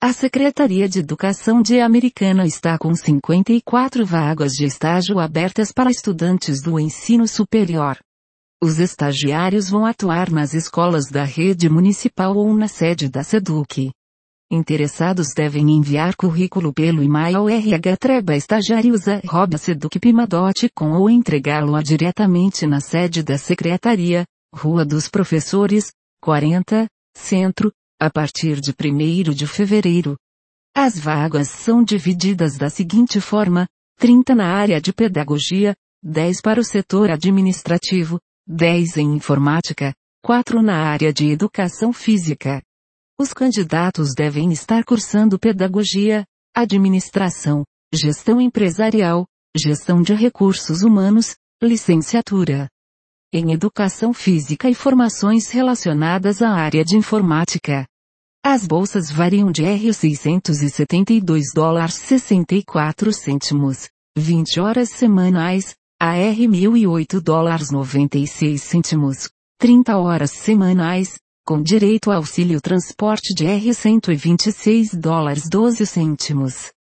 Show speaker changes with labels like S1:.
S1: A Secretaria de Educação de Americana está com 54 vagas de estágio abertas para estudantes do ensino superior. Os estagiários vão atuar nas escolas da rede municipal ou na sede da SEDUC. Interessados devem enviar currículo pelo e-mail rhtrabaestagiarios@seducpima.com ou entregá-lo diretamente na sede da Secretaria, Rua dos Professores, 40, Centro, a partir de 1º de fevereiro. As vagas são divididas da seguinte forma: 30 na área de pedagogia, 10 para o setor administrativo, 10 em informática, 4 na área de educação física. Os candidatos devem estar cursando pedagogia, administração, gestão empresarial, gestão de recursos humanos, licenciatura em educação física e formações relacionadas à área de informática. As bolsas variam de $662,64, 20 horas semanais, a $1.008,96, 30 horas semanais, com direito a auxílio transporte de $126,12.